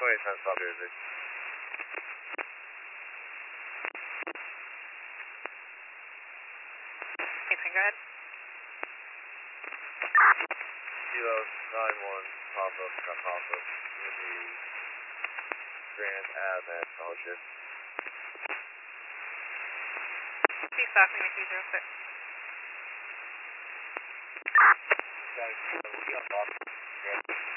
2010 South Jersey. Go ahead. Kilo 91 Papa, Papa, in the Grand Ave at Fellowship. Please stop me with 206. Guys, we'll be on Boston.